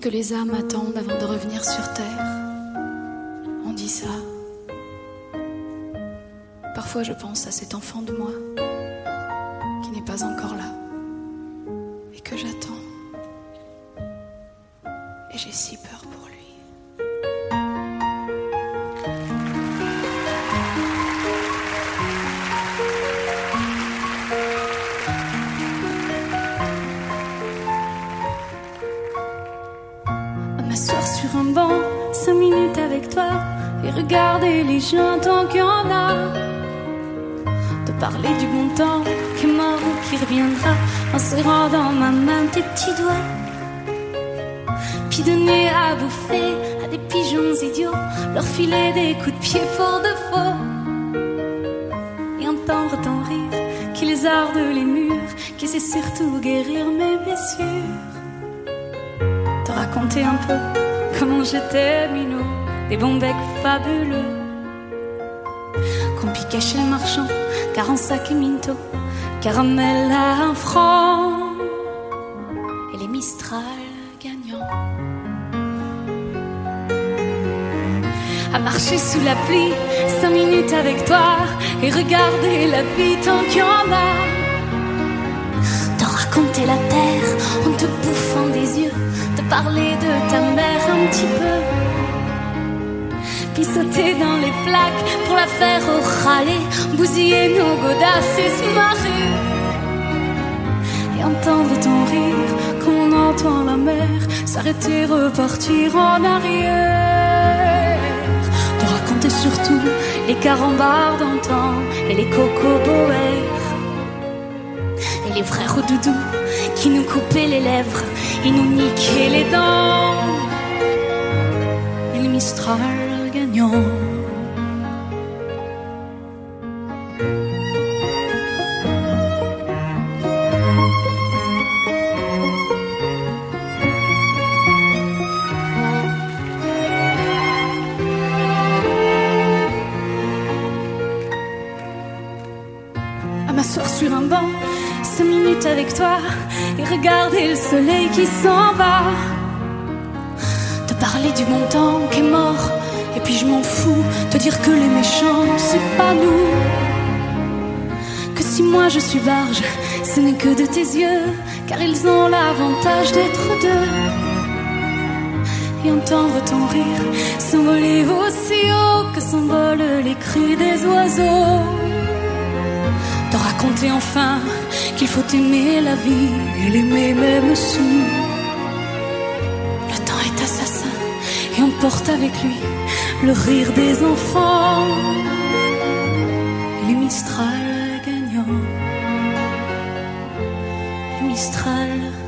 que les âmes attendent avant de revenir sur terre. On dit ça. Parfois je pense à cet enfant de moi qui n'est pas encore là et que j'attends. Et j'ai si peur pour lui. M'asseoir sur un banc, 5 minutes avec toi et regarder les gens tant qu'il y en a. De parler du bon temps qui est mort ou qui reviendra en serrant dans ma main tes petits doigts. Puis donner à bouffer à des pigeons idiots, leur filer des coups de pied pour de faux. Et entendre ton rire qui lézarde les murs, qui sait surtout guérir mes blessures. Te raconter un peu comment j'étais minot, des bons becs fabuleux qu'on piquait chez le marchand, 40 sacs et minto, caramel à 1 franc et les Mistral gagnants. À marcher sous la pluie, 5 minutes avec toi et regarder la vie tant qu'il y en a. Te raconter la terre en te bouffant des yeux, te parler de ta mère un petit peu, puis sauter dans les flaques pour la faire râler, bousiller nos godasses et se marrer. Et entendre ton rire quand on entend la mer s'arrêter, repartir en arrière. Te raconter surtout les carambars d'antan et les cocoboères et les frères au doudou qui nous coupaient les lèvres et nous niquaient les dents. Et le Mistral gagnant. À m'asseoir sur un banc, 5 minutes avec toi et regarder le soleil qui s'en va. Te parler du bon temps qui est mort et puis je m'en fous, te dire que les méchants c'est pas nous, que si moi je suis barge ce n'est que de tes yeux, car ils ont l'avantage d'être deux. Et entendre ton rire s'envoler aussi haut que s'envolent les cris des oiseaux. Te raconter enfin qu'il faut aimer la vie et l'aimer même sous. Le temps est assassin et emporte avec lui le rire des enfants et les Mistral gagnants. Les Mistral